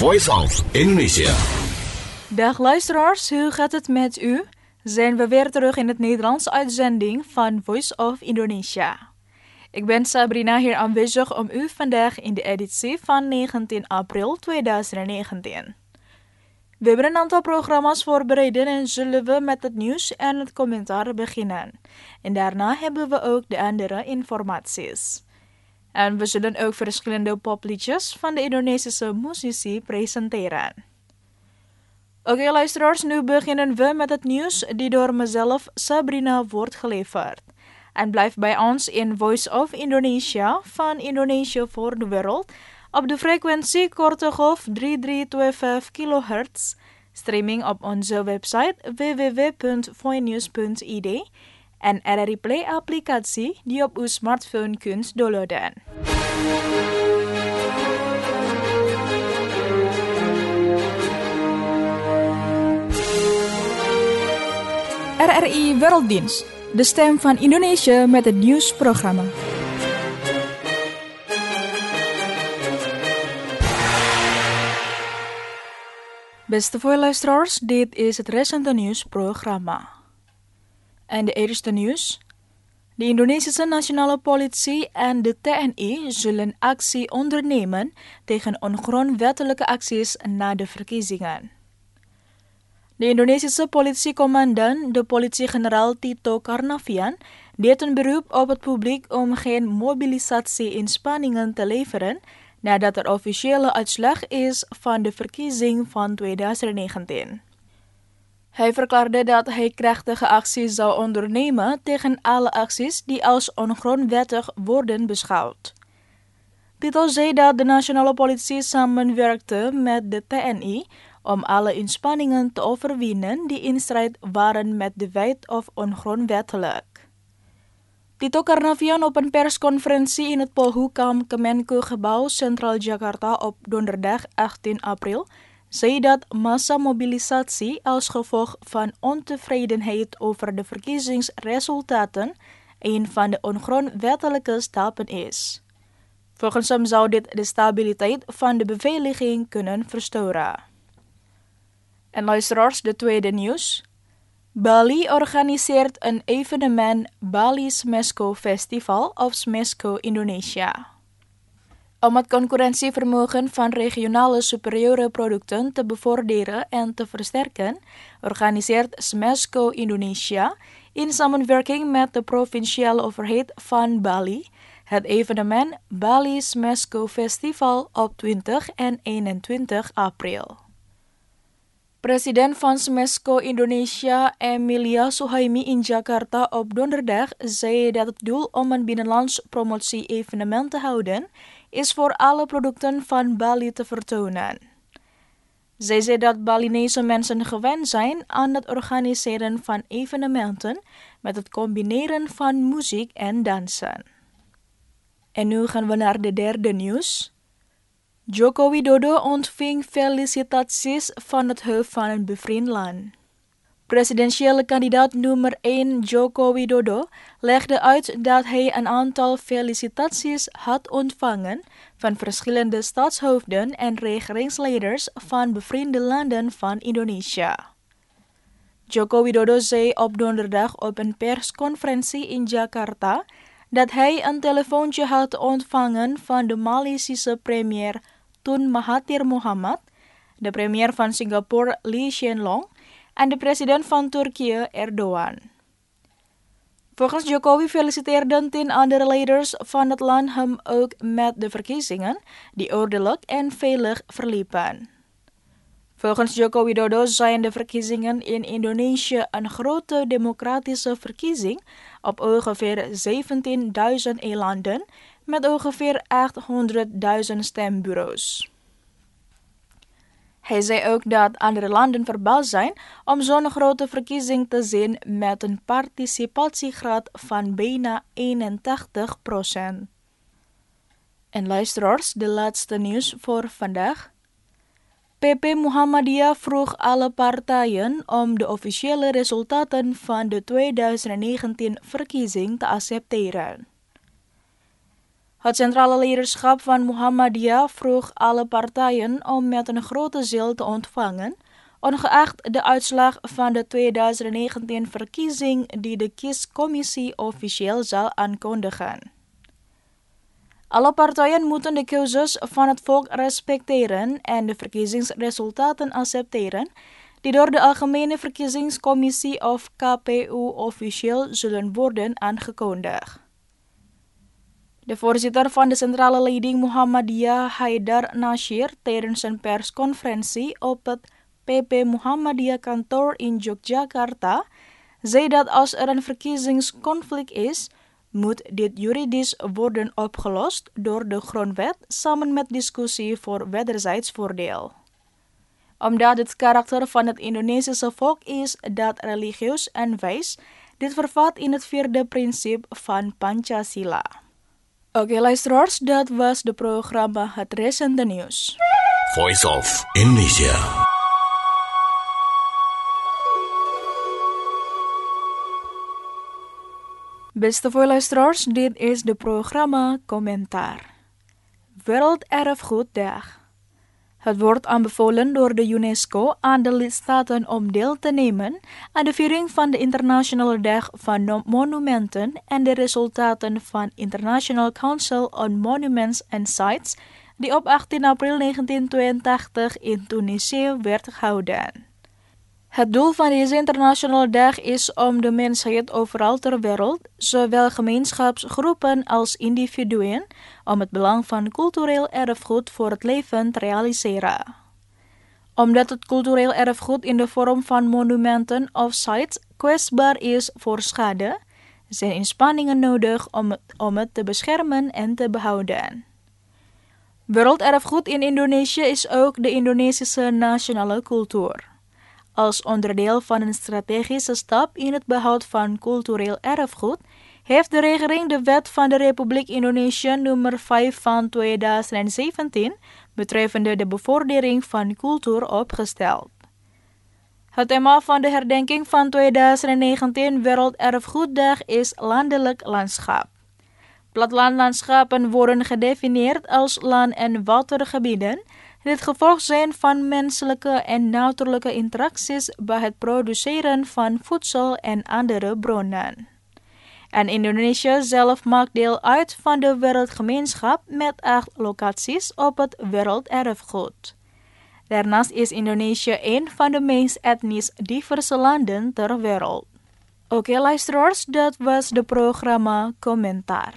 Voice of Indonesia. Dag luisteraars, hoe gaat het met u? Zijn we weer terug in het Nederlands uitzending van Voice of Indonesia. Ik ben Sabrina hier aanwezig om u vandaag in de editie van 19 april 2019. We hebben een aantal programma's voorbereid en zullen we met het nieuws en het commentaar beginnen. En daarna hebben we ook de andere informaties. En we zullen ook verschillende popliedjes van de Indonesische muzici presenteren. Oké, luisteraars, nu beginnen we met het nieuws die door mezelf, Sabrina, wordt geleverd. En blijf bij ons in Voice of Indonesia van Indonesië voor de wereld op de frequentie korte golf 3325 kHz, streaming op onze website www.voinews.id en RRI Play applicatie die op uw smartphone kunt downloaden. RRI Werelddienst, de stem van Indonesië met het nieuwsprogramma. Beste luisteraars, dit is het recente nieuwsprogramma. En de eerste nieuws. De Indonesische Nationale Politie en de TNI zullen actie ondernemen tegen ongrondwettelijke acties na de verkiezingen. De Indonesische politiecommandant, de politie-generaal Tito Karnavian, deed een beroep op het publiek om geen mobilisatie-inspanningen te leveren nadat er officiële uitslag is van de verkiezing van 2019. Hij verklaarde dat hij krachtige acties zou ondernemen tegen alle acties die als ongrondwettig worden beschouwd. Tito zei dat de nationale politie samenwerkte met de TNI om alle inspanningen te overwinnen die in strijd waren met de wet of ongrondwettelijk. Tito Karnavian op een persconferentie in het Polhukam Kemenku-gebouw Centraal Jakarta op donderdag 18 april zei dat massamobilisatie als gevolg van ontevredenheid over de verkiezingsresultaten een van de ongrondwettelijke stappen is. Volgens hem zou dit de stabiliteit van de beveiliging kunnen verstoren. En luisteraars, de tweede nieuws. Bali organiseert een evenement Bali Smesco Festival of Smesco Indonesia. Om het concurrentievermogen van regionale superieure producten te bevorderen en te versterken, organiseert Smesco Indonesia in samenwerking met de provinciale overheid van Bali het evenement Bali Smesco Festival op 20 en 21 april. President van Smesco Indonesia, Emilia Suhaimi in Jakarta op donderdag zei dat het doel om een binnenlands promotie-evenement te houden is voor alle producten van Bali te vertonen. Zij zei dat Balinese mensen gewend zijn aan het organiseren van evenementen met het combineren van muziek en dansen. En nu gaan we naar de derde nieuws. Joko Widodo ontving felicitaties van het hoofd van een bevriend land. Presidentiële kandidaat nummer 1 Joko Widodo legde uit dat hij een aantal felicitaties had ontvangen van verschillende staatshoofden en regeringsleiders van bevriende landen van Indonesië. Joko Widodo zei op donderdag op een persconferentie in Jakarta dat hij een telefoontje had ontvangen van de Maleisische premier Tun Mahathir Mohamad, de premier van Singapore Lee Hsien Loong en de president van Turkije Erdogan. Volgens Jokowi feliciteerden 10 andere leiders van het land hem ook met de verkiezingen die ordelijk en veilig verliepen. Volgens Joko Widodo zijn de verkiezingen in Indonesië een grote democratische verkiezing op ongeveer 17.000 eilanden met ongeveer 800.000 stembureaus. Hij zei ook dat andere landen verbaasd zijn om zo'n grote verkiezing te zien met een participatiegraad van bijna 81%. En luisteraars, de laatste nieuws voor vandaag. PP Muhammadiyah vroeg alle partijen om de officiële resultaten van de 2019 verkiezing te accepteren. Het centrale leiderschap van Muhammadiyah vroeg alle partijen om met een grote ziel te ontvangen, ongeacht de uitslag van de 2019 verkiezing die de kiescommissie officieel zal aankondigen. Alle partijen moeten de keuzes van het volk respecteren en de verkiezingsresultaten accepteren die door de Algemene Verkiezingscommissie of KPU officieel zullen worden aangekondigd. De voorzitter van de centrale leiding Muhammadiyah, Haidar Nasir, tijdens een persconferentie op het PP Muhammadiyah kantoor in Yogyakarta, zei dat als er een verkiezingsconflict is, moet dit juridisch worden opgelost door de grondwet samen met discussie voor wederzijds voordeel. Omdat het karakter van het Indonesische volk is dat religieus en wijs, dit vervat in het 4e principe van Pancasila. Oké, luisteraars, dat was de programma Het Recente Nieuws. Voice of Indonesia. Beste voorluisteraars, dit is de programma Commentaar. Werelderfgoeddag. Het wordt aanbevolen door de UNESCO aan de lidstaten om deel te nemen aan de viering van de Internationale Dag van Monumenten en de resultaten van International Council on Monuments and Sites, die op 18 april 1982 in Tunesië werd gehouden. Het doel van deze internationale dag is om de mensheid overal ter wereld, zowel gemeenschapsgroepen als individuen, om het belang van cultureel erfgoed voor het leven te realiseren. Omdat het cultureel erfgoed in de vorm van monumenten of sites kwetsbaar is voor schade, zijn inspanningen nodig om het te beschermen en te behouden. Werelderfgoed in Indonesië is ook de Indonesische nationale cultuur. Als onderdeel van een strategische stap in het behoud van cultureel erfgoed, heeft de regering de Wet van de Republiek Indonesië nummer 5 van 2017 betreffende de bevordering van cultuur opgesteld. Het thema van de herdenking van 2019 Werelderfgoeddag is landelijk landschap. Plattelandlandschappen worden gedefinieerd als land- en watergebieden die het gevolg zijn van menselijke en natuurlijke interacties bij het produceren van voedsel en andere bronnen. En Indonesië zelf maakt deel uit van de wereldgemeenschap met 8 locaties op het werelderfgoed. Daarnaast is Indonesië een van de meest etnisch diverse landen ter wereld. Oké, luisteraars, dat was de programma Commentaar.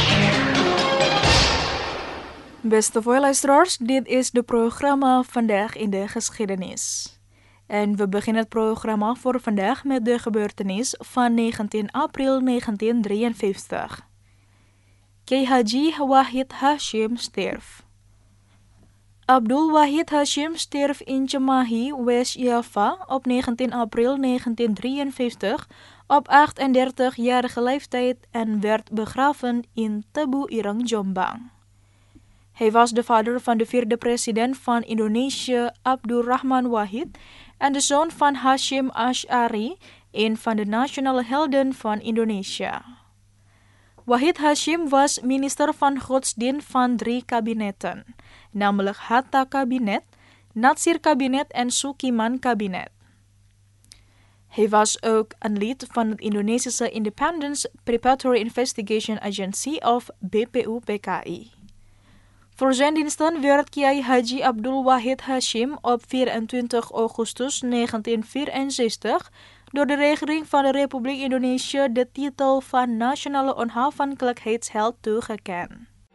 Beste luisteraars, dit is de programma Vandaag in de Geschiedenis. En we beginnen het programma voor vandaag met de gebeurtenis van 19 april 1953. Kiai Haji Wahid Hasyim stierf. Abdul Wahid Hasyim stierf in Cimahi, West-Java op 19 april 1953 op 38-jarige leeftijd en werd begraven in Tebu Ireng, Jombang. Hij was de vader van de 4e president van Indonesië, Abdurrahman Wahid, en de zoon van Hashim Ash'ari, een van de nationale helden van Indonesië. Wahid Hasyim was minister van godsdienst van 3 kabinetten, namelijk Hatta-kabinet, Natsir-kabinet en Sukiman-kabinet. Hij was ook een lid van het Indonesische Independence Preparatory Investigation Agency of BPU-PKI. Voor zijn diensten werd Kiai Haji Abdul Wahid Hasyim op 24 augustus 1964 door de regering van de Republiek Indonesië de titel van Nationale Onafhankelijkheidsheld toegekend.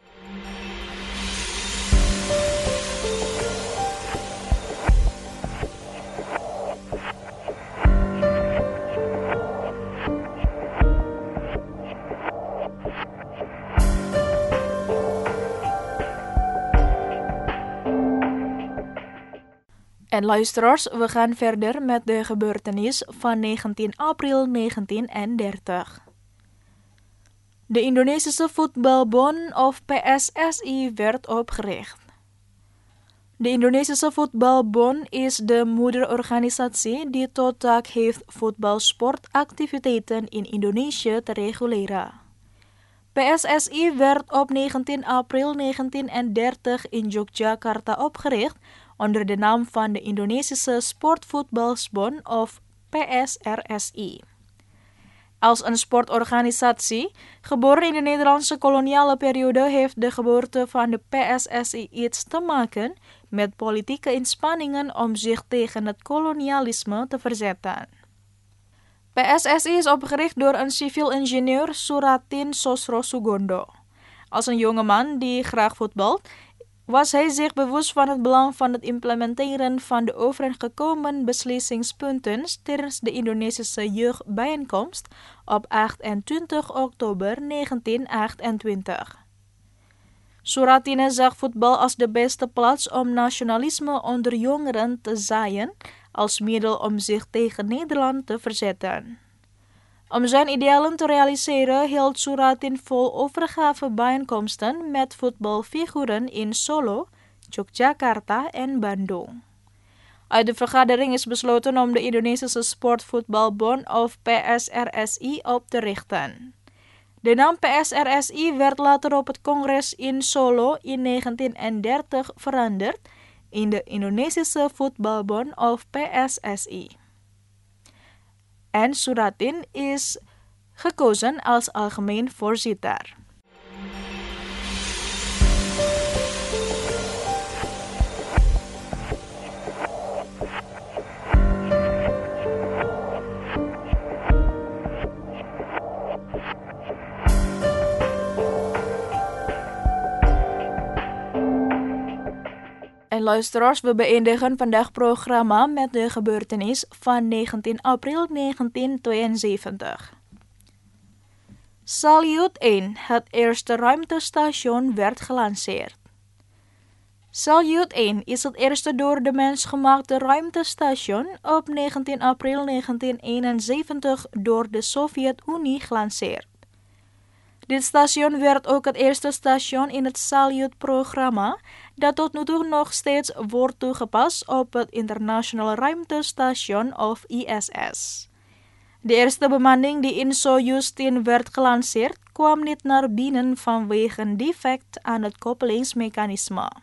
En luisteraars, we gaan verder met de gebeurtenis van 19 april 1930. De Indonesische Voetbalbond of PSSI werd opgericht. De Indonesische Voetbalbond is de moederorganisatie die tot taak heeft voetbalsportactiviteiten in Indonesië te reguleren. PSSI werd op 19 april 1930 in Yogyakarta opgericht onder de naam van de Indonesische Sportvoetbalsbond of PSRSI. Als een sportorganisatie, geboren in de Nederlandse koloniale periode, heeft de geboorte van de PSSI iets te maken met politieke inspanningen om zich tegen het kolonialisme te verzetten. PSSI is opgericht door een civiel ingenieur, Soeratin Sosrosoegondo. Als een jongeman die graag voetbalt, was hij zich bewust van het belang van het implementeren van de overeengekomen beslissingspunten tijdens de Indonesische jeugdbijeenkomst op 28 oktober 1928. Soeratin zag voetbal als de beste plaats om nationalisme onder jongeren te zaaien, als middel om zich tegen Nederland te verzetten. Om zijn idealen te realiseren hield Soeratin vol overgave bijeenkomsten met voetbalfiguren in Solo, Yogyakarta en Bandung. Uit de vergadering is besloten om de Indonesische Sportvoetbalbond of PSRSI op te richten. De naam PSRSI werd later op het congres in Solo in 1930 veranderd in de Indonesische Voetbalbond of PSSI. En Soeratin is gekozen als algemeen voorzitter. En luisteraars, we beëindigen vandaag programma met de gebeurtenis van 19 april 1972. Salyut 1, het eerste ruimtestation, werd gelanceerd. Salyut 1 is het eerste door de mens gemaakte ruimtestation op 19 april 1971 door de Sovjet-Unie gelanceerd. Dit station werd ook het eerste station in het Salyut-programma dat tot nu toe nog steeds wordt toegepast op het Internationale Ruimtestation of ISS. De eerste bemanning die in Soyuz 10 werd gelanceerd kwam niet naar binnen vanwege een defect aan het koppelingsmechanisme.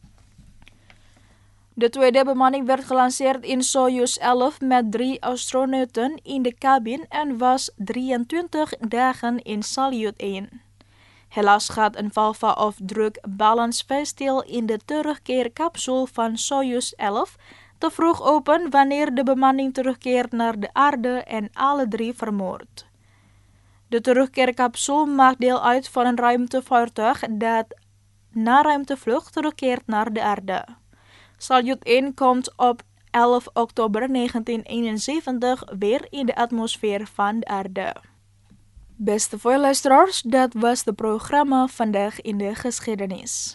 De tweede bemanning werd gelanceerd in Soyuz 11 met 3 astronauten in de cabine en was 23 dagen in Salyut 1. Helaas gaat een valve of drukbalans stil in de terugkeercapsule van Soyuz 11 te vroeg open wanneer de bemanning terugkeert naar de aarde en alle 3 vermoordt. De terugkeercapsule maakt deel uit van een ruimtevaartuig dat na ruimtevlucht terugkeert naar de aarde. Salyut 1 komt op 11 oktober 1971 weer in de atmosfeer van de aarde. Beste luisteraars, dat was het programma Vandaag in de Geschiedenis.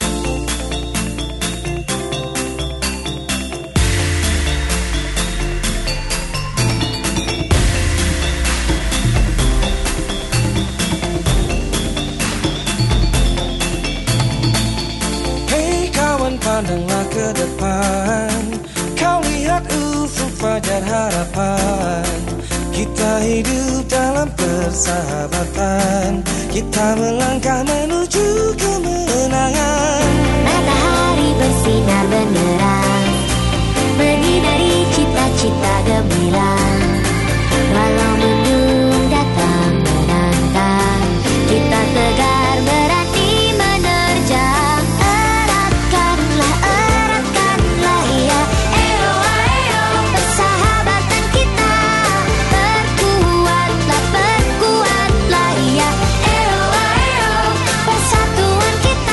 Hey kawan, pandanglah ke depan. Kau lihat ufuk fajar harapan. Kita hidup dalam persahabatan. Kita melangkah menuju kemenangan. Matahari bersinar benderang, menyinari cita-cita gemilang. Walau mendung datang menantang, kita tegar berani menerjang. Eratkanlah ya, ayo ayo, persahabatan kita. Perkuatlah ya, ayo ayo, persatuan kita.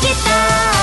cita-cita.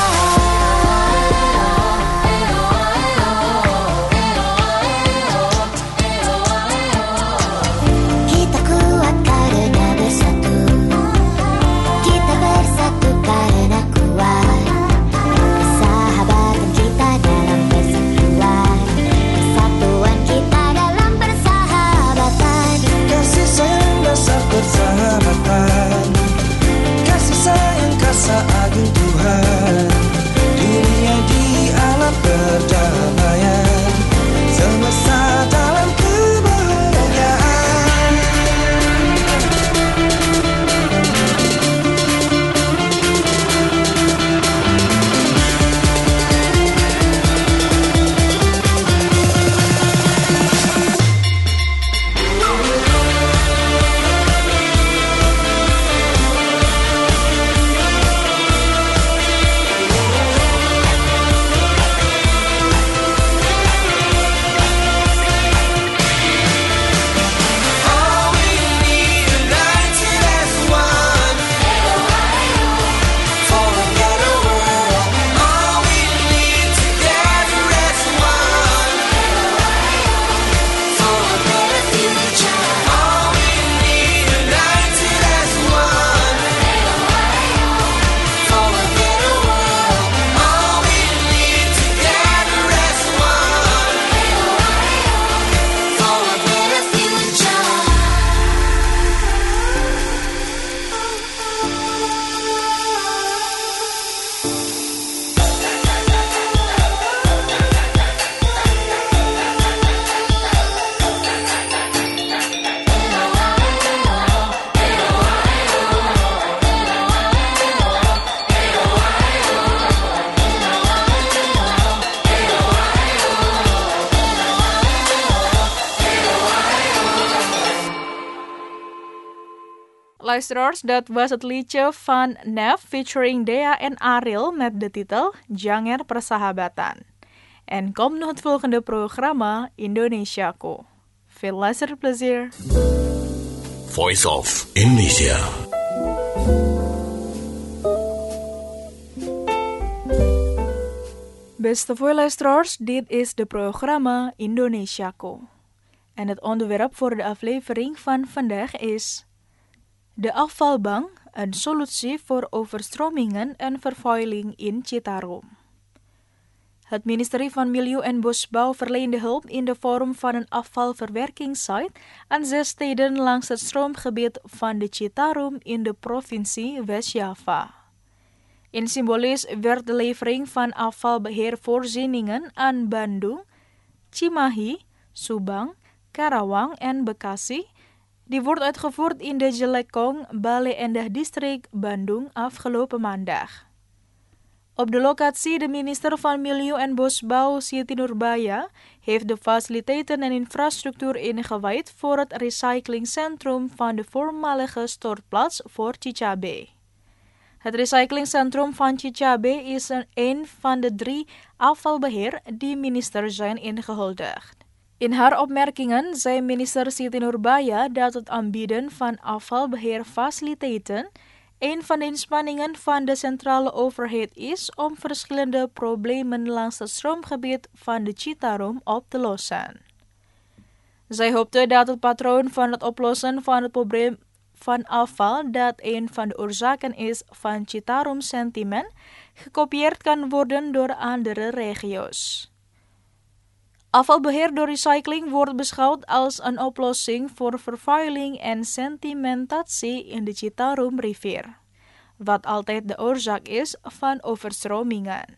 Kita kuat karena bersatu. Kita bersatu karena kuat. Persahabatan kita dalam persatuan. Persatuan kita dalam persahabatan. Kasih sayang dasar persahabatan. Kasih sayang kasa agung Tuhan. Dunia di alam perdamaian. Semesta dalam kebahagiaan. All we need united as one. For a better world. All we need together as one. For a better future. All we need united as one. For a better world. All we need together as one. For a better future. Luisteraars, dat was het liedje van Nef featuring Dea en Ariel met de titel Janger Persahabatan. En komt nog het volgende programma Indonesiaku. Veel luisterplezier. Voice of Indonesia. Beste voorluisteraars, dit is de programma Indonesiaku. En het onderwerp voor de aflevering van vandaag is de afvalbank, een solutie voor overstromingen en vervuiling in Citarum. Het ministerie van Milieu en Bosbouw verleende hulp in de vorm van een afvalverwerkingssite aan 6 steden langs het stroomgebied van de Citarum in de provincie West-Java. In symbolisch werd de levering van afvalbeheervoorzieningen aan Bandung, Cimahi, Subang, Karawang en Bekasi. Die wordt uitgevoerd in de Jelekong, Bale Endah District, Bandung afgelopen maandag. Op de locatie de minister van Milieu en Bosbouw, Siti Nurbaya, heeft de faciliteiten en infrastructuur ingewijd voor het recyclingcentrum van de voormalige stortplaats voor Cicabe. Het recyclingcentrum van Cicabe is een van de 3 afvalbeheer die minister zijn ingehuldigd. In haar opmerkingen zei minister Siti Nurbaya dat het aanbieden van afvalbeheerfaciliteiten een van de inspanningen van de centrale overheid is om verschillende problemen langs het stroomgebied van de Citarum op te lossen. Zij hoopte dat het patroon van het oplossen van het probleem van afval, dat een van de oorzaken is van Citarum sentiment, gekopieerd kan worden door andere regio's. Afvalbeheer door recycling wordt beschouwd als een oplossing voor vervuiling en sedimentatie in de Citarum-rivier, wat altijd de oorzaak is van overstromingen.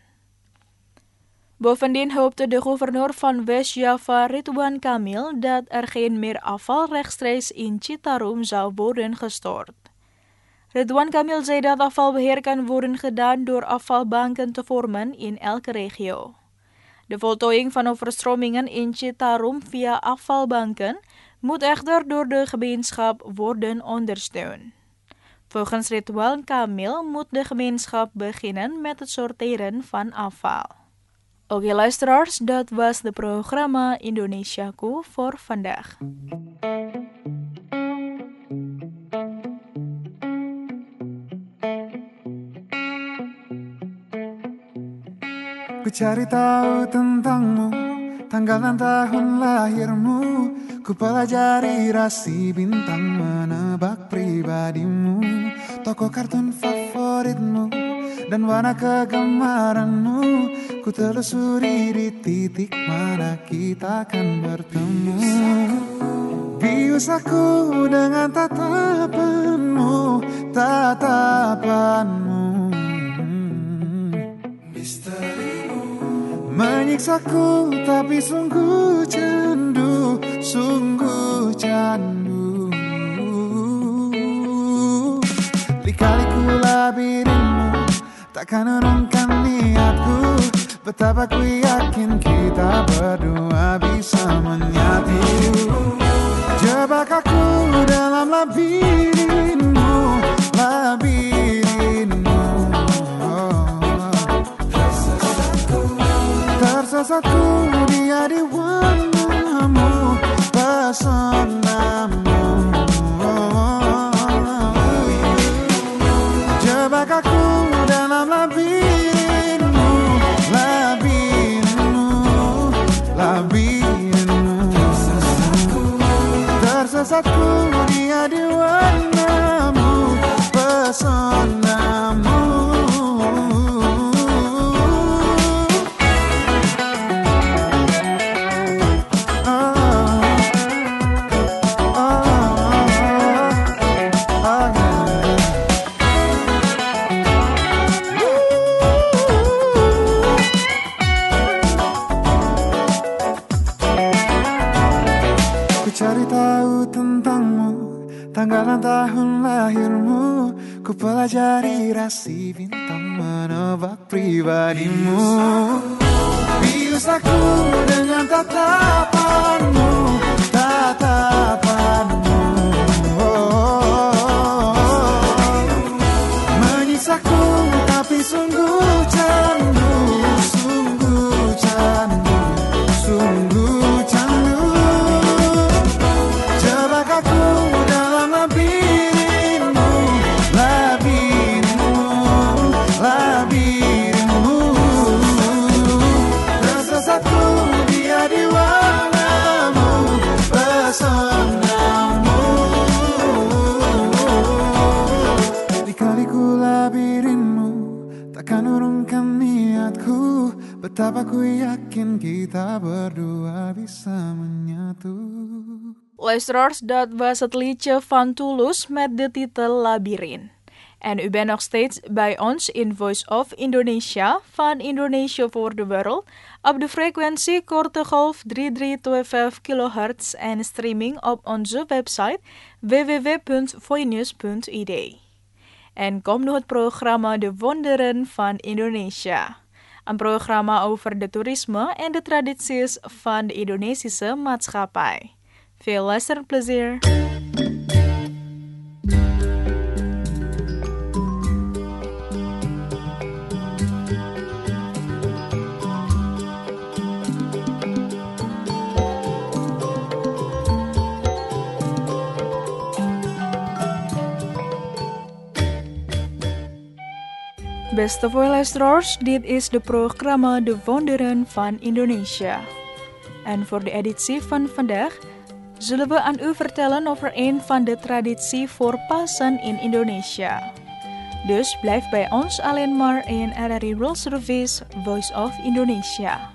Bovendien hoopte de gouverneur van West-Java, Ridwan Kamil, dat er geen meer afval rechtstreeks in Citarum zou worden gestort. Ridwan Kamil zei dat afvalbeheer kan worden gedaan door afvalbanken te vormen in elke regio. De voltooiing van overstromingen in Citarum via afvalbanken moet echter door de gemeenschap worden ondersteund. Volgens Ridwan Kamil moet de gemeenschap beginnen met het sorteren van afval. Oké luisteraars, dat was het programma Indonesiaku voor vandaag. Ku cari tahu tentangmu, tanggal dan tahun lahirmu. Ku pelajari rasi bintang, menebak pribadimu, tokoh kartun favoritmu, dan warna kegemaranmu. Ku telusuri di titik mana kita akan bertemu. Bius aku dengan tatapanmu, tatapanmu. Menyiksaku tapi sungguh candu, sungguh candu. Lika-liku labirinmu takkan urungkan niatku. Betapa ku yakin kita berdua bisa menyatu. Jebak aku dalam labirinmu, labirinmu. Tersesatku dia di warnamu, pesonamu. Jebak aku dalam labirinmu, labirinmu, labirinmu. Tersesatku dia di warnamu, pesonamu. Cari tahu tentangmu, tanggal dan tahun lahirmu. Ku pelajari rasi bintang, menebak pribadimu. Bius aku dengan tatapanmu, tatapanmu. Menyiksaku tapi sungguh candu, sungguh candu, sungguh candu. Aku dalam labirinmu, labirinmu, labirinmu. Tersesatku dia di warnamu, pesonamu. Lika-liku labirinmu takkan urungkan niatku. Betapa ku yakin kita berdua bisa menyatu. Luisteraars, dat was het liedje van Tulus met de titel Labyrinth. En u bent nog steeds bij ons in Voice of Indonesia van Indonesia voor de Wereld op de frequentie korte golf 3325 kHz en streaming op onze website www.voinews.id. En komt nu het programma De Wonderen van Indonesia. Een programma over de toerisme en de tradities van de Indonesische maatschappij. Veel luisterplezier. Beste luisteraars, dit is de programma De Wonderen van Indonesia. En voor de editie van vandaag zullen we aan u vertellen over een van de traditie voor Pasen in Indonesia. Dus blijf bij ons alleen maar in RRI World Service Voice of Indonesia.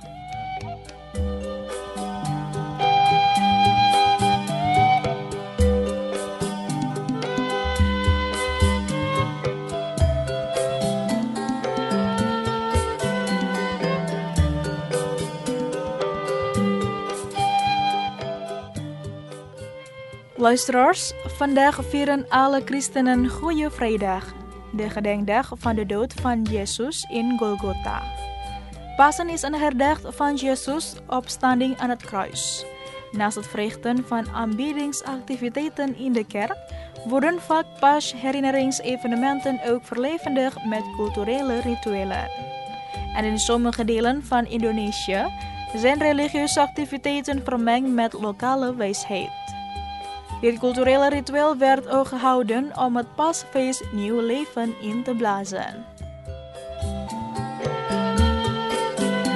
Luisteraars, vandaag vieren alle christenen Goede Vrijdag, de gedenkdag van de dood van Jezus in Golgotha. Pasen is een herdacht van Jezus' opstanding aan het kruis. Naast het verrichten van aanbiddingsactiviteiten in de kerk, worden vaak pasherinneringsevenementen ook verlevendigd met culturele rituelen. En in sommige delen van Indonesië zijn religieuze activiteiten vermengd met lokale wijsheid. Dit culturele ritueel werd ook gehouden om het Paasfeest nieuw leven in te blazen.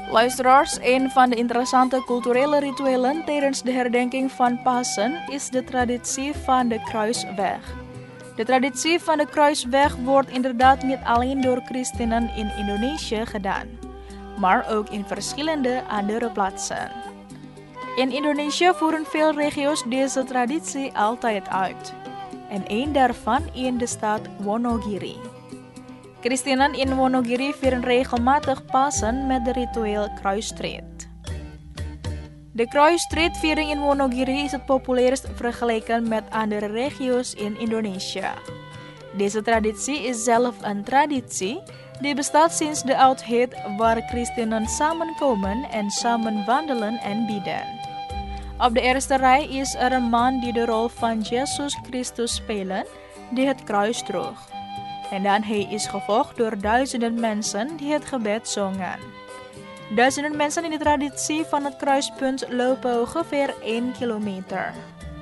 Luisteraars, een van de interessante culturele rituelen tijdens de herdenking van Pasen is de traditie van de Kruisweg. De traditie van de Kruisweg wordt inderdaad niet alleen door christenen in Indonesië gedaan, maar ook in verschillende andere plaatsen. In Indonesië voeren veel regio's deze traditie altijd uit, en één daarvan in de stad Wonogiri. Christenen in Wonogiri vieren regelmatig Pasen met de ritueel kruisstrijd. De kruisstrijdviering in Wonogiri is het populairst vergeleken met andere regio's in Indonesië. Deze traditie is zelf een traditie die bestaat sinds de oudheid, waar christenen samenkomen en samen wandelen en bidden. Op de eerste rij is er een man die de rol van Jezus Christus speelt, die het kruis droeg. En dan hij is gevolgd door duizenden mensen die het gebed zongen. Duizenden mensen in de traditie van het kruispunt lopen ongeveer 1 kilometer.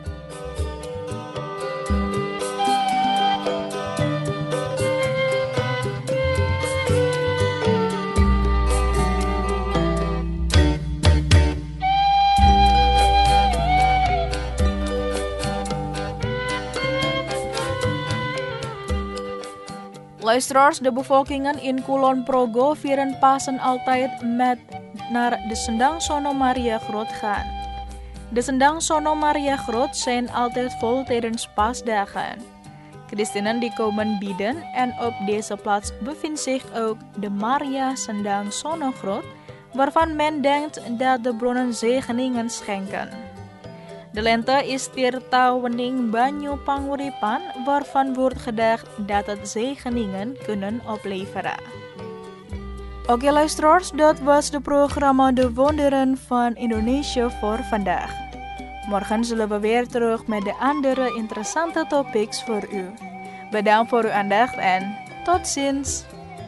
Luisteraars, de bevolkingen in Kulon Progo vieren Pasen altijd met naar de Sendang Sono Maria Groot gaan. De Sendang Sono Maria Groot zijn altijd vol tijdens paasdagen. Christenen die komen bidden en op deze plaats bevindt zich ook de Maria Sendang Sono Groot, waarvan men denkt dat de bronnen zegeningen schenken. De lente is Tirta Wening Banyu Panguripan, waarvan wordt gedacht dat het zegeningen kunnen opleveren. Oké luisteraars, dat was de programma De Wonderen van Indonesië voor vandaag. Morgen zullen we weer terug met de andere interessante topics voor u. Bedankt voor uw aandacht en tot ziens!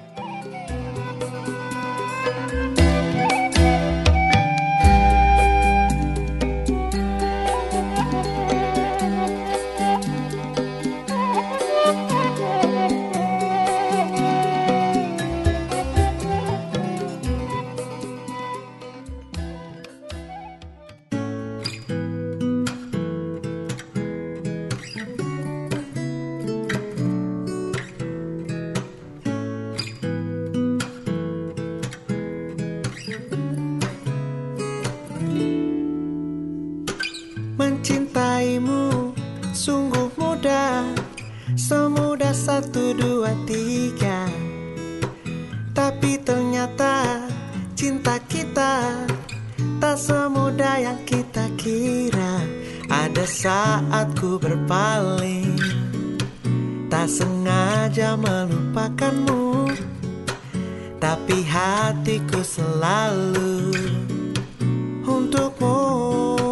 Mencintaimu sungguh mudah, semudah 1, 2, 3. Tapi ternyata cinta kita tak semudah yang kita kira. Ada saat ku berpaling, tak sengaja melupakanmu, tapi hatiku selalu untukmu.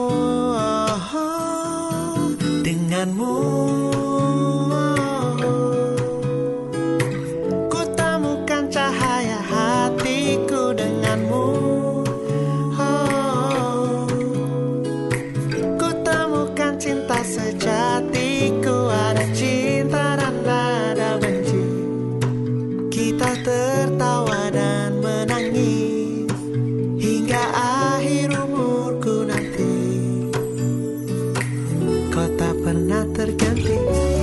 Denganmu ku temukan cahaya hatiku. Denganmu ku temukan cinta sejatiku. Ada cinta dan ada benci, kita tertawa dan menangis hingga akhir umurku nanti. Kau tak pernah terganti.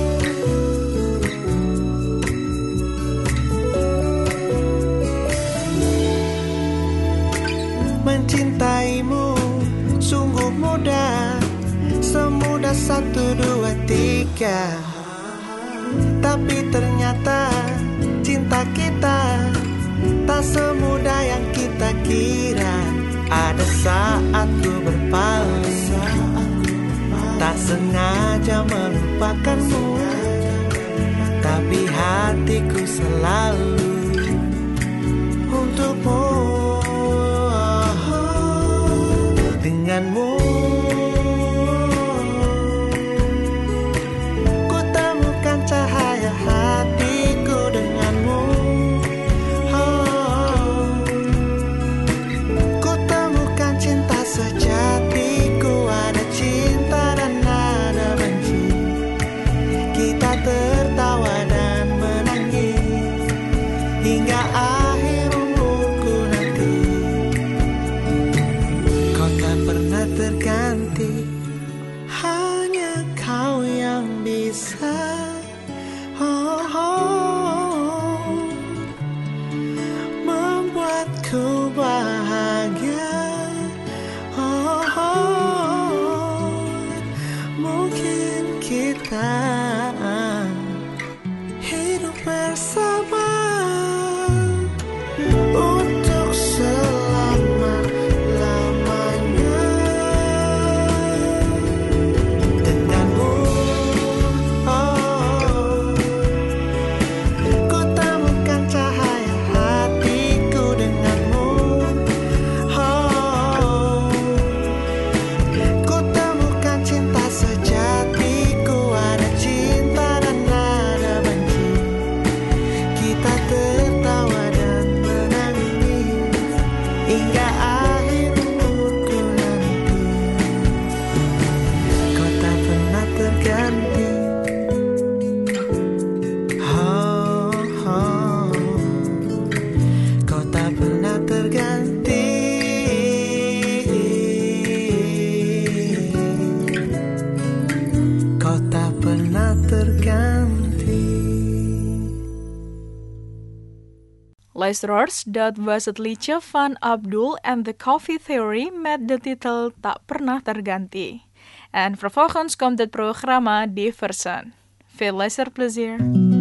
Mencintaimu sungguh mudah, semudah 1, 2, 3. Tapi ternyata cinta kita tak semudah yang kita kira. Ada saat ku berpaling, tak sengaja melupakanmu, tapi hatiku selalu untukmu. Denganmu ku temukan cahaya hatiku. Denganmu ku temukan cinta sejatiku. Ada cinta dan ada benci, kita tertawa dan menangis hingga akhir umurku nanti. hidup bersama untuk selama-lamanya denganmu. Ku temukan cahaya hatiku denganmu. Ku temukan cinta sejatiku, ada cinta dan ada benci. Kita tertawa dan menangis hingga akhir umurku nanti. Kau tak pernah terganti. Kau tak pernah terganti. Kau tak pernah terganti. Luisteraars, dat was het liedje van Abdul and the Coffee Theory met de titel Tak Pernah Terganti. En vervolgens komt het programma Diversen. Veel luisterplezier.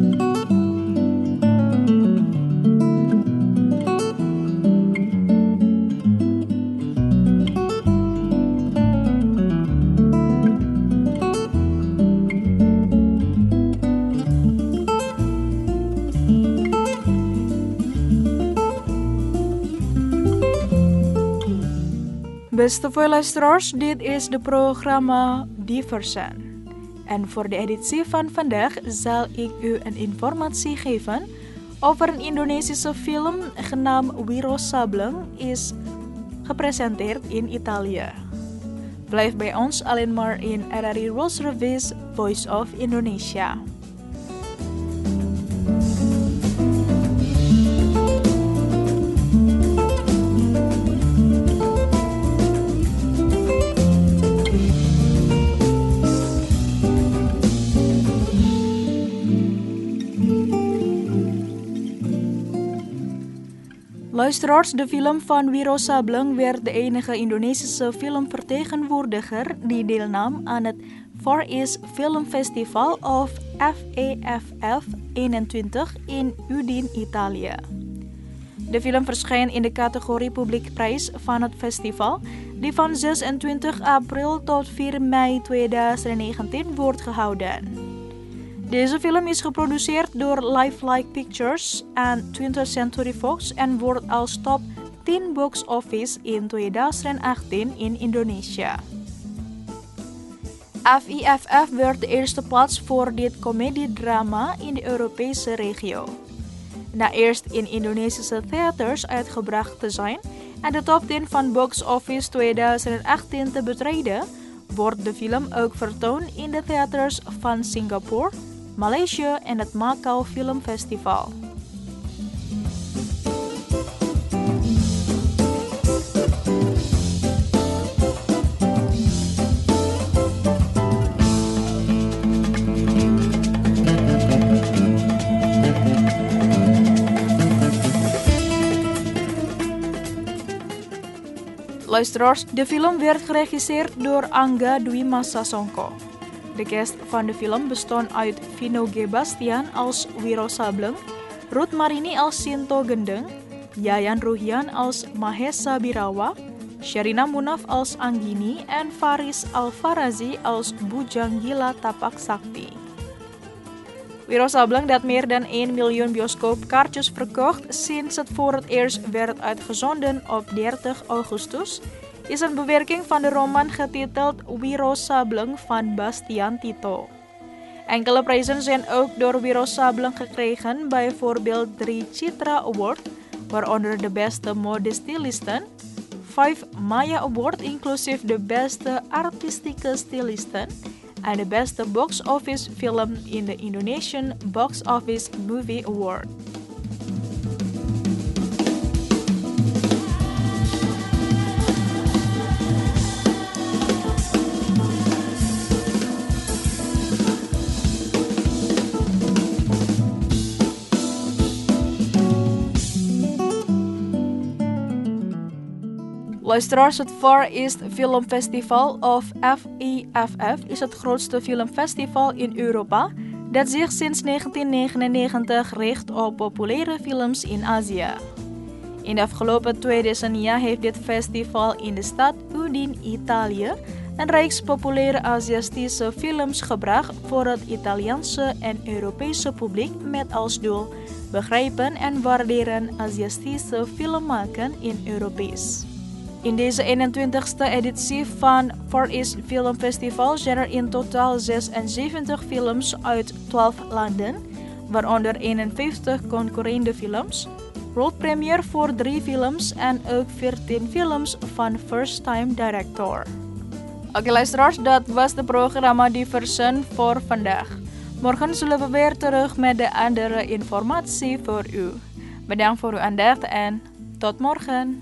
Beste luisteraars, dit is de programma Diversen. En voor de editie van vandaag zal ik u een informatie geven over een Indonesische film genaamd Wiro Sableng is gepresenteerd in Italië. Blijf bij ons alleen maar in RRI World Service Voice of Indonesia. Luisteraars, de film van Wiro Sableng werd de enige Indonesische filmvertegenwoordiger die deelnam aan het Far East Film Festival of FEFF 21 in Udine, Italië. De film verscheen in de categorie Publiekprijs van het festival, die van 26 april tot 4 mei 2019 wordt gehouden. Deze film is geproduceerd door Lifelike Pictures en 20th Century Fox en wordt als top 10 box office in 2018 in Indonesië. FEFF werd de eerste plaats voor dit comediedrama in de Europese regio. Na eerst in Indonesische theaters uitgebracht te zijn en de top 10 van box office 2018 te betreden, wordt de film ook vertoond in de theaters van Singapore, Maleisië en het Macau Film Festival. Luisteraars, de film werd geregisseerd door Angga Dwi Massa Songko. De cast van de film bestond uit Vino G. Bastian als Wiro Sableng, Ruth Marini als Sinto Gendeng, Yayan Ruhian als Mahesa Birawa, Sherina Munaf als Anggini en Faris Al-Farazi als Bujanggila Tapak Sakti. Wiro Sableng, dat meer dan 1 miljoen bioscoopkaartjes verkocht sinds het voor het eerst werd uitgezonden op 30 augustus, is een bewerking van de roman getiteld Wiro Sableng van Bastian Tito. Enkele prijzen zijn ook door Wiro Sableng gekregen, bijvoorbeeld 3 Citra Award, waaronder de beste modestylisten, 5 Maya Award inclusief de beste artistieke stylisten en de beste box office film in de Indonesian Box Office Movie Award. Luisteraars, het Far East Film Festival of FEFF is het grootste filmfestival in Europa dat zich sinds 1999 richt op populaire films in Azië. In de afgelopen 2 decennia heeft dit festival in de stad Udine, Italië, een reeks populaire Aziatische films gebracht voor het Italiaanse en Europese publiek met als doel begrijpen en waarderen Aziatische filmmaken in Europees. In deze 21ste editie van Far East Film Festival zijn er in totaal 76 films uit 12 landen, waaronder 51 concurrerende films, worldpremiere voor 3 films en ook 14 films van first-time director. Oké luisteraars, dat was de programma Diversen voor vandaag. Morgen zullen we weer terug met de andere informatie voor u. Bedankt voor uw aandacht en tot morgen.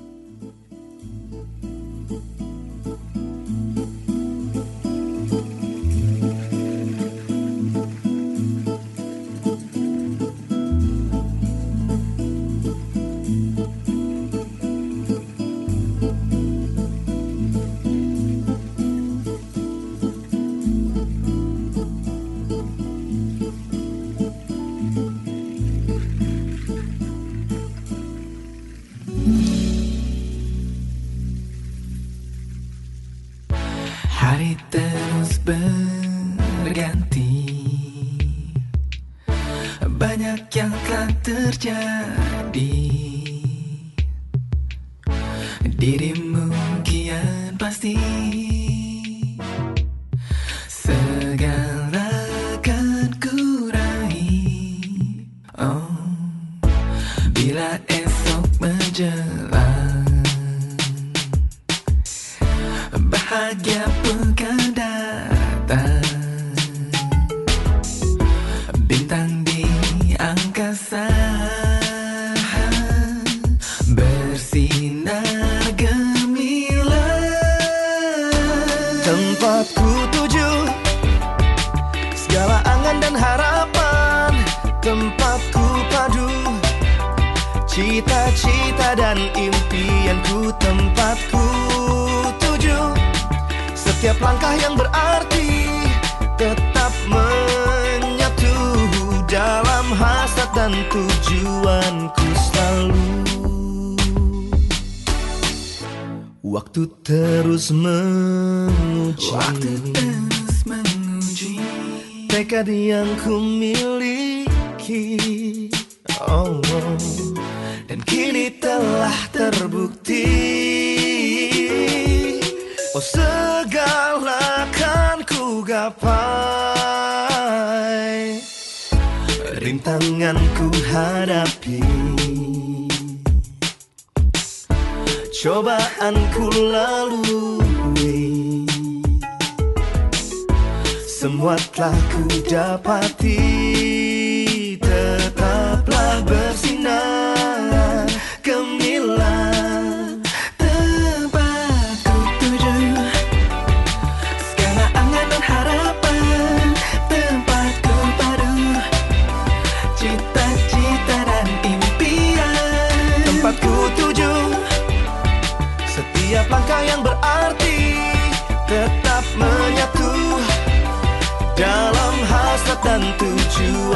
Hari terus berganti, banyak yang telah terjadi. Dirimu kian pasti segala akan kurangi. Oh, bila esok menjelang, bahagia pekan datang, bintang di angkasa bersinar gemilang. Tempatku tuju segala angan dan harapan, tempatku padu cita-cita dan impianku, tempatku tuju setiap langkah yang berarti tetap menyatu dalam hasrat dan tujuanku selalu. Waktu terus menguji, tekad yang ku miliki, oh, dan kini telah terbukti. Oh, segala kan ku gapai, rintangan ku hadapi, cobaan ku lalui, semua telah ku dapati. Tetaplah bersinar gemilang, tempatku tuju segala angan dan harapan, tempatku padu cita-cita dan impian, tempatku tuju setiap langkah yang berarti tetap menyatu dalam hasrat dan tujuan.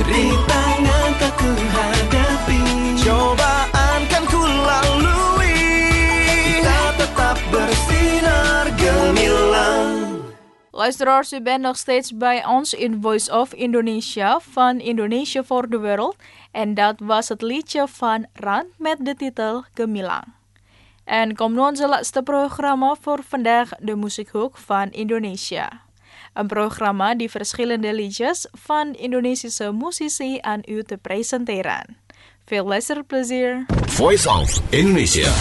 rintangan tak ku hadapi, cobaan kan ku lalui, kita tetap bersinar gemilang. Luisteraars, u bent nog steeds bij ons in Voice of Indonesia van Indonesia for the World. En dat was het liedje van Rand met de titel Gemilang. En komt nu onze laatste programma voor vandaag, de Muziekhoek van Indonesia. Een programma die verschillende liedjes van Indonesische muzici aan u te presenteren. Veel luisterplezier. Voice of Indonesia.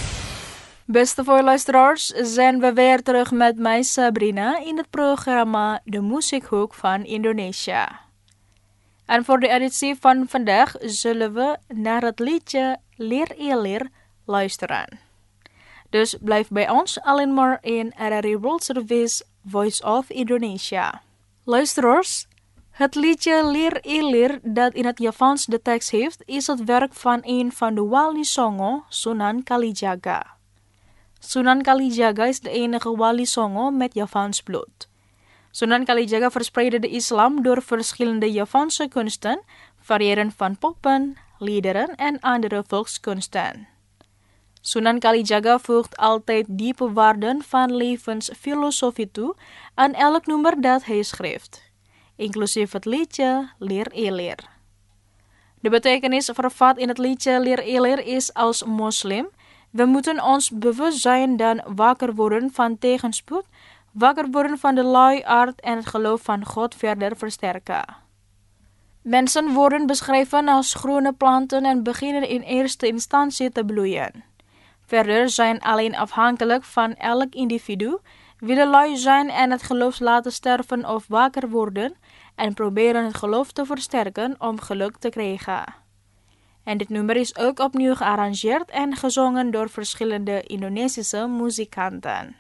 Beste voorluisteraars, zijn we weer terug met mij Sabrina in het programma De Muziekhoek van Indonesia. En voor de editie van vandaag zullen we naar het liedje Lir Ilir luisteren. Dus blijf bij ons alleen maar in RRI World Service Voice of Indonesia. Luisteraars, het liedje Lir Ilir dat in het Javans de tekst heeft, is het werk van een van de Wali Songo, Sunan Kalijaga. Sunan Kalijaga is de enige Wali Songo met Javans bloed. Sunan Kalijaga verspreidde de islam door verschillende Javanse kunsten, variërend van poppen, liederen en andere volkskunsten. Sunan Kalijaga voegt altijd diepe waarden van levensfilosofie toe aan elk nummer dat hij schrijft, inclusief het liedje Lir Ilir. De betekenis vervat in het liedje Lir Ilir is als moslim: we moeten ons bewust zijn dan wakker worden van tegenspoed, wakker worden van de luiaard en het geloof van God verder versterken. Mensen worden beschreven als groene planten en beginnen in eerste instantie te bloeien. Verder zijn alleen afhankelijk van elk individu, willen lui zijn en het geloof laten sterven of wakker worden en proberen het geloof te versterken om geluk te krijgen. En dit nummer is ook opnieuw gearrangeerd en gezongen door verschillende Indonesische muzikanten.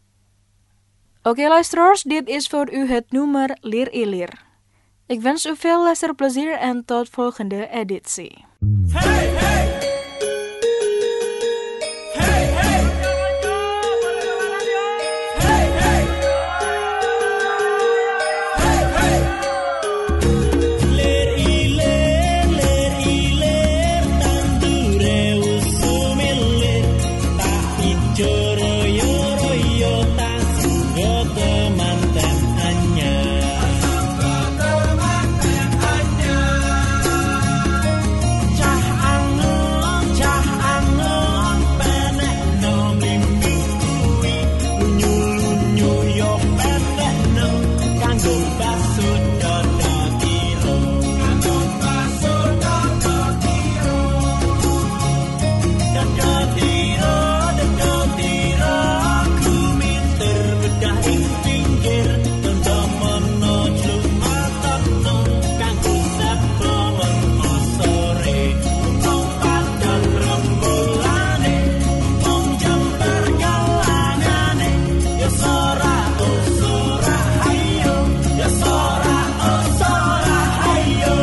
Oké, luisteraars, dit is voor u het nummer Lir Ilir. Ik wens u veel luisterplezier en tot volgende editie. Hey, hey! Hey, hey! Hey, hey! Hey, hey! Lir ilir, tandure usumilir, tak ijo royo, tak sugo temanten anyar. Cah angon, penek no blimbing kuwi, lunyu yo pendek no, kanggo baso dodo tiro. Dodo tiro, ku minter bedah ing pinggir, tondo mono jlumatono, kanggo sapa mengko sore. Wong padang rembolane, wong jembar galangane, ya sora oh sora hayo, ya sora oh sora hayo.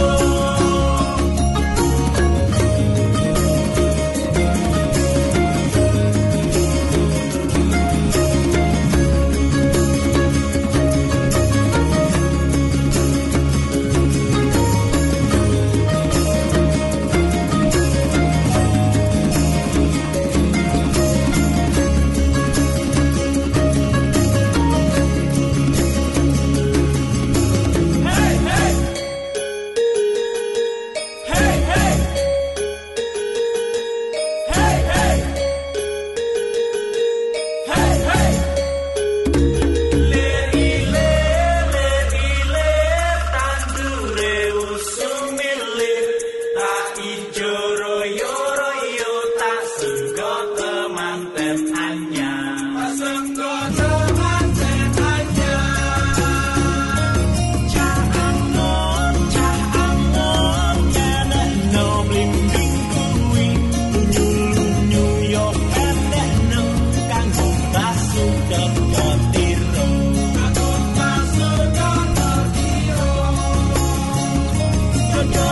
Hey, hey! Hey, hey! Hey, hey! Hey, hey! Lir ilir, tandure usumilir, tak ijo royo, tak senggo temanten anyar. Cah angon, penek no blimbing kuwi, lunyu yo pendek no, kanggo baso dodo tiro. Dodo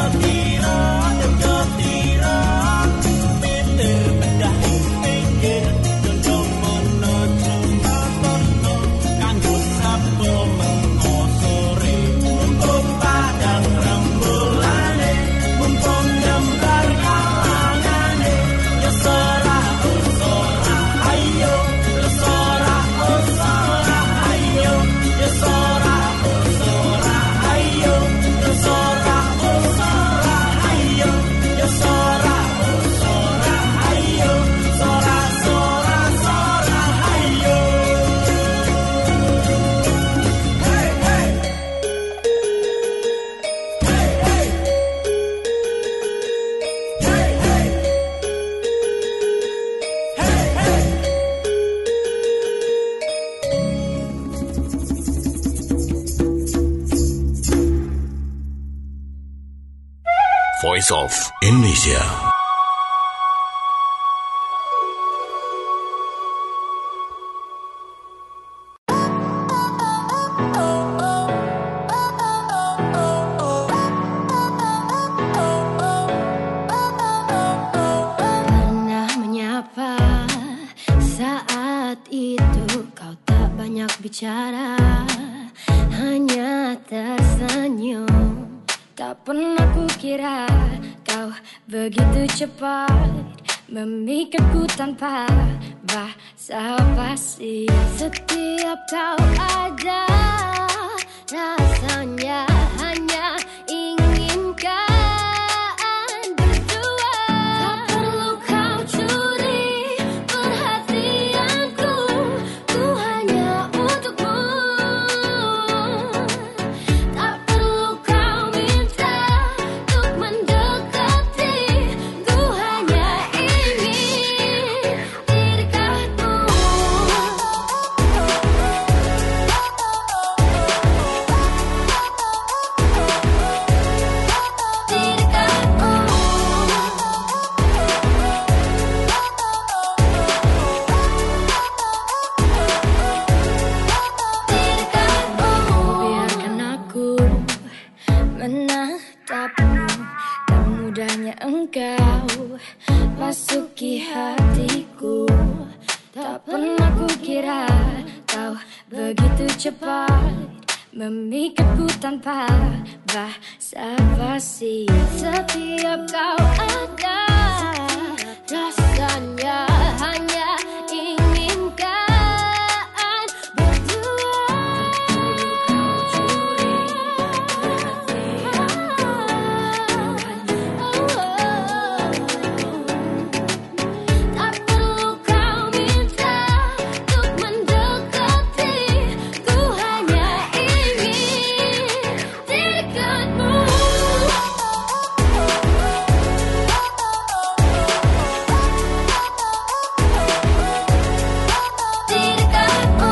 tiro, pinter bedah ing pinggir, tondo mono jlumatono, kanggo sapa mengko sore. Wong padang rembolane, Voice of Indonesia. Pernah menyapa saat itu kau tak banyak bicara, hanya tersenyum. Tak pernah kukira kau begitu cepat memikatku tanpa basa-basi. Setiap kau ada, rasanya hanya inginkan berdua. Tak perlu kau curi perhatianku, ku hanya untukmu. Tak perlu kau minta untuk mendekati, ku hanya ingin di dekatmu. Biarkan aku menatapmu, dan mudahnya engkau masuki hatiku. Tak pernah kukira kau begitu cepat memikatku tanpa basa-basi. Setiap kau ada, rasanya hanya inginkan berdua. Tak perlu kau minta untuk mendekati, ku hanya ingin di dekatmu. Di dekatmu.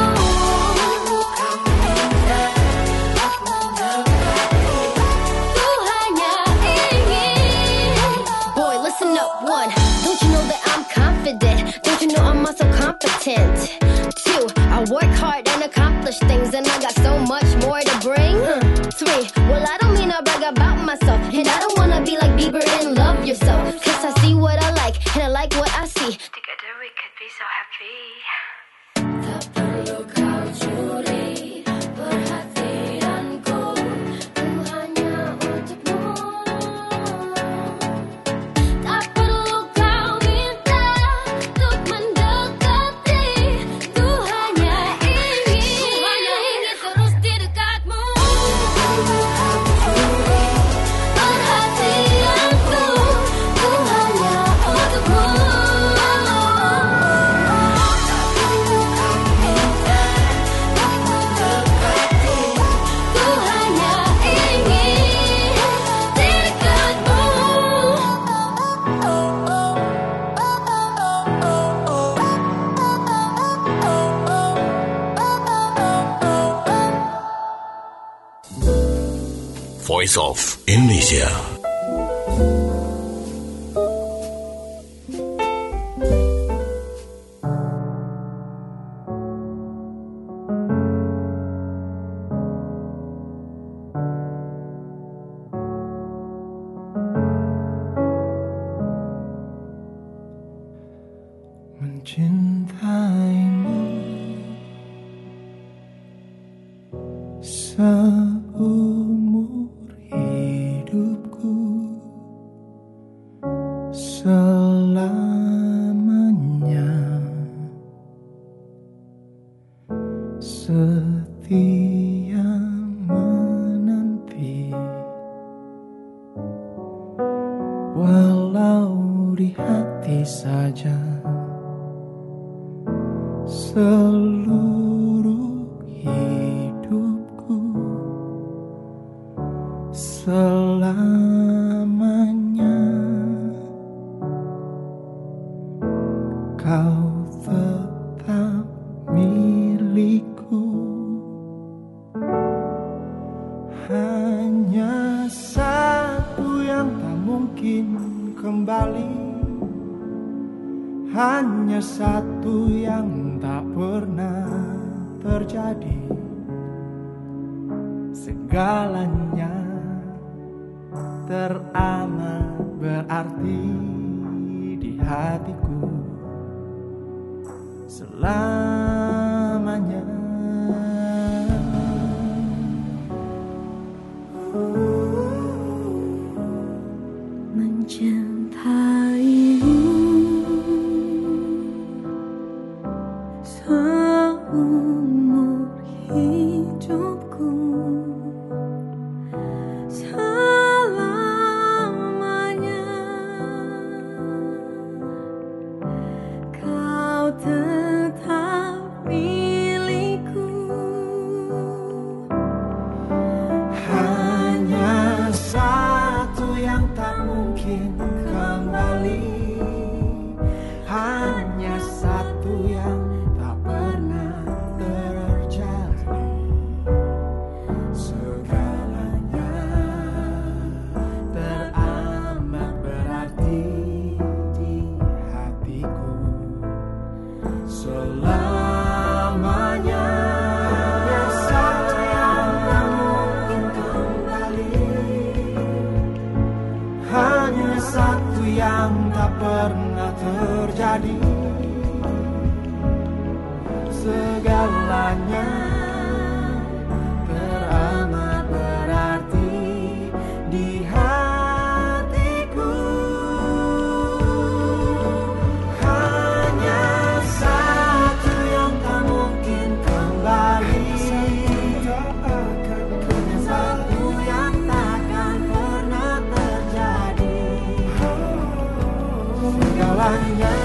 Ku hanya ingin. Boy, listen up, one. Don't you know that I'm confident? Don't you know I'm also competent? Two, I work hard and accomplish things, and I got so much more to bring. Three, well, I don't mean I brag about myself, and I don't wanna be like Bieber and love yourself. Cause I see what I like, and I like what I see. Together we could be so happy. Tak perlu kau curi perhatianku, ku hanya untukmu. Tak perlu kau minta untuk mendekati, ku hanya ingin terus di dekatmu. Perhatianku, ku hanya untukmu. Ku hanya ingin di dekatmu. Voice of Indonesia. Mencintaimu seumur hidupku, selamanya setia menanti, walau di hati saja. Seluruh hidupku selamanya kau tetap milikku. Hanya satu yang tak mungkin kembali. Hanya satu yang tak pernah terjadi. Segalanya teramat berarti di hatiku selamanya. Mencintaimu seumur hidupku, selamanya kau tetap milikku. Hanya satu yang tak mungkin kembali. Hanya satu yang tak pernah terjadi. Segalanya teramat berarti di hatiku selamanya. Hanya satu yang tak mungkin kembali. Hanya satu yang tak pernah terjadi. Segalanya teramat berarti di hatiku. Hanya satu yang tak mungkin kembali. Hanya satu yang takkan pernah terjadi. Segalanya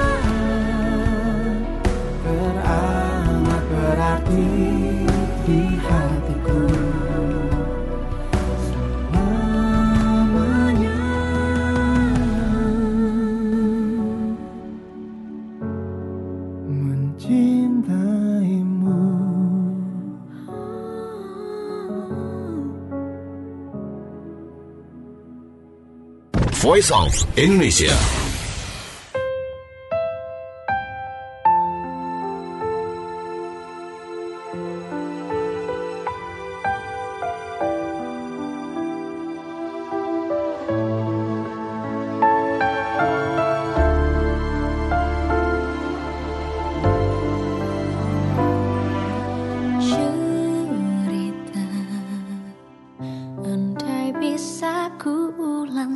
teramat berarti di hatiku selamanya. Mencintaimu. Voice of Indonesia. Cerita, andai bisa ku ulang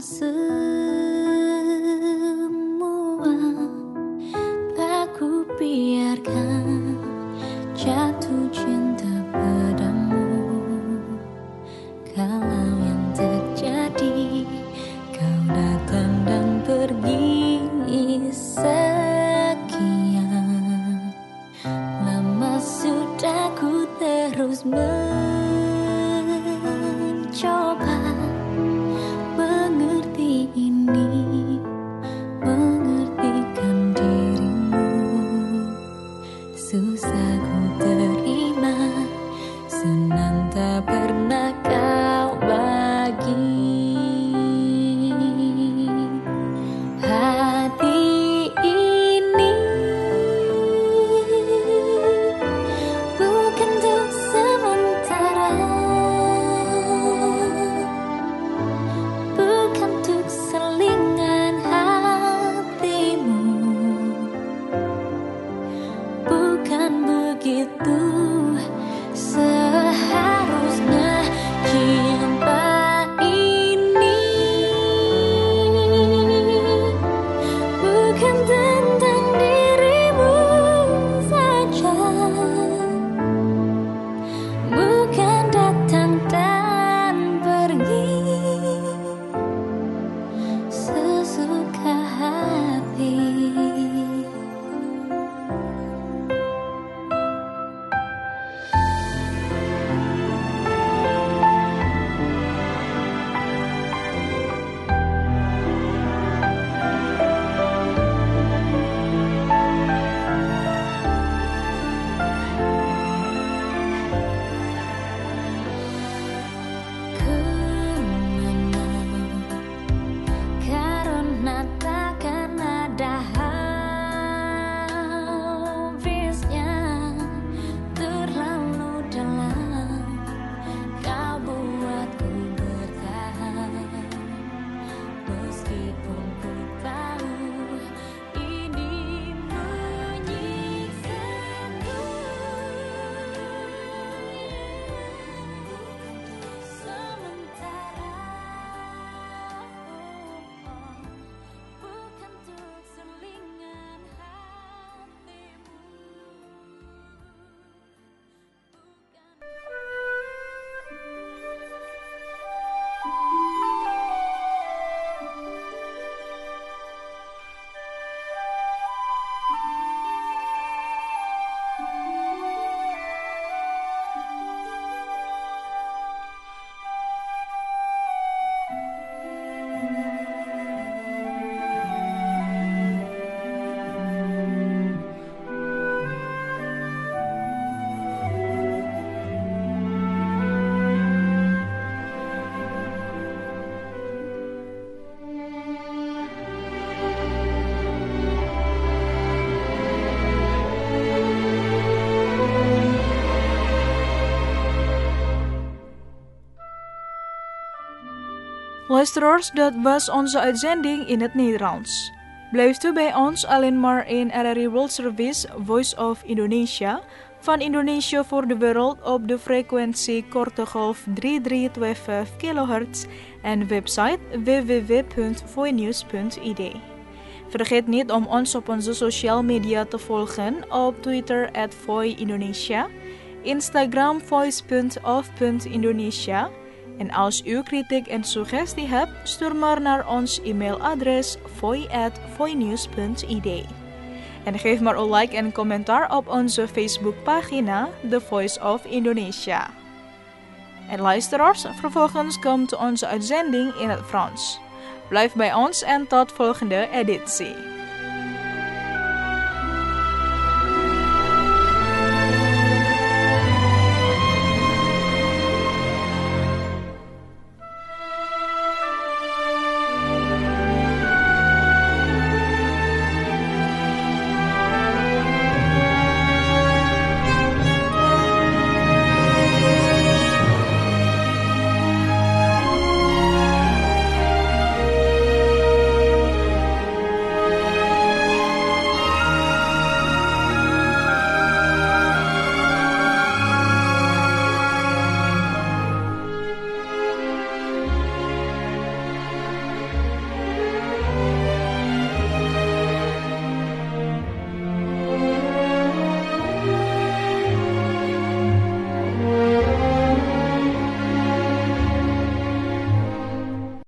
semua, tak ku biarkan jatuh cinta padamu. Kalau yang terjadi, kau datang dan pergi sekian lama sudah ku terus mencoba mengerti ini, mengertikan dirimu. Luisteraars, dat was onze uitzending in het Nederlands. Blijft u bij ons alleen maar in RRI World Service Voice of Indonesia van Indonesia voor de wereld op de frequentie korte golf 3325 kHz en website www.voinews.id. Vergeet niet om ons op onze social media te volgen op Twitter @voiindonesia, Instagram voice.of.indonesia. En als u kritiek en suggestie hebt, stuur maar naar ons e-mailadres voi@voinews.id. En geef maar een like en commentaar op onze Facebookpagina The Voice of Indonesia. En luisteraars, vervolgens komt onze uitzending in het Frans. Blijf bij ons en tot volgende editie.